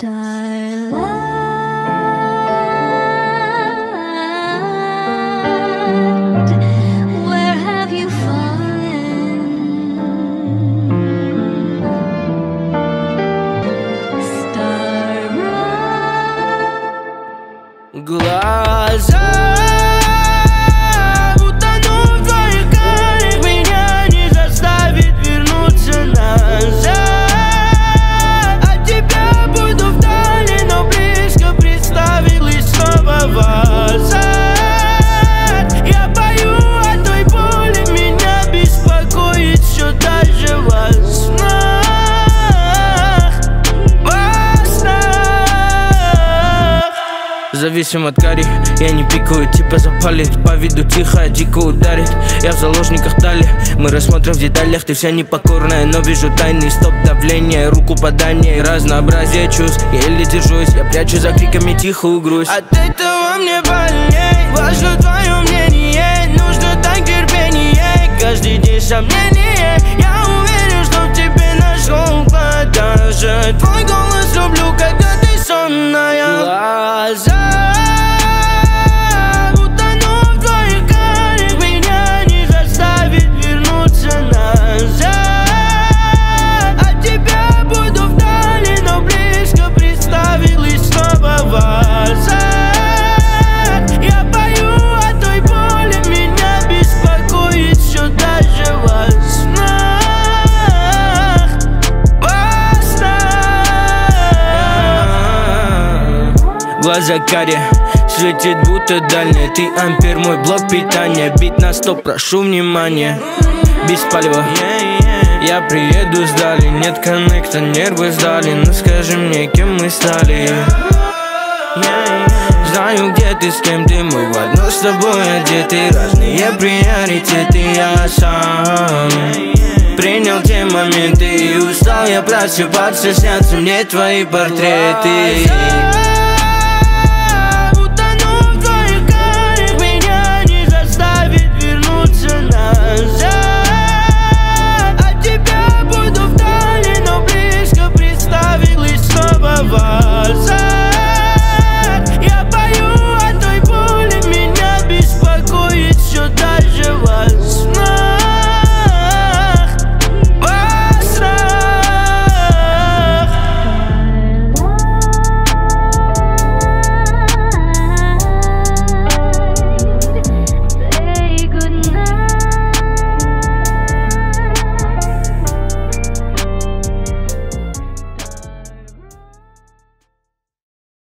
Starlight, where have you fallen? Starbright. Глаза утонув в твоих карих, меня не заставит вернуться назад. От тебя буду вдали, но близко представил и снова возад. Я пою о той боли, меня беспокоит все даже во снах. Во снах. Зависим от кари, я не пикаю, типа запалит. По виду тихо, дико ударит. Я в заложниках дали, мы рассмотрим в деталях. Ты вся непокорная, но вижу тайный стоп давление, руку подание, разнообразие чувств. Еле держусь, я прячу за криками тихую грусть. От этого мне больней, важно твое мнение. Нужно так терпение, каждый день сомнение. Я уверен, что в тебе нашел уклад. Даже твой голос люблю, когда ты сонная. Глаза утонув в твоих карих, меня не заставит вернуться назад. От тебя буду вдали, но близко представил и снова возад. Я пою о той боли, меня беспокоит все даже во снах. Во снах. Глаза карие, светит будто дальняя. Ты ампер, мой блок питания. Бит на стоп, прошу внимания. Без палева, я приеду сдали. Нет коннекта, нервы сдали. Ну скажи мне, кем мы стали? Знаю, где ты, с кем ты, мы в одно с тобой одеты. Разные приоритеты, я сам принял те моменты и устал я просыпаться. Снятся мне твои портреты. От тебя буду вдали, но близко представил и снова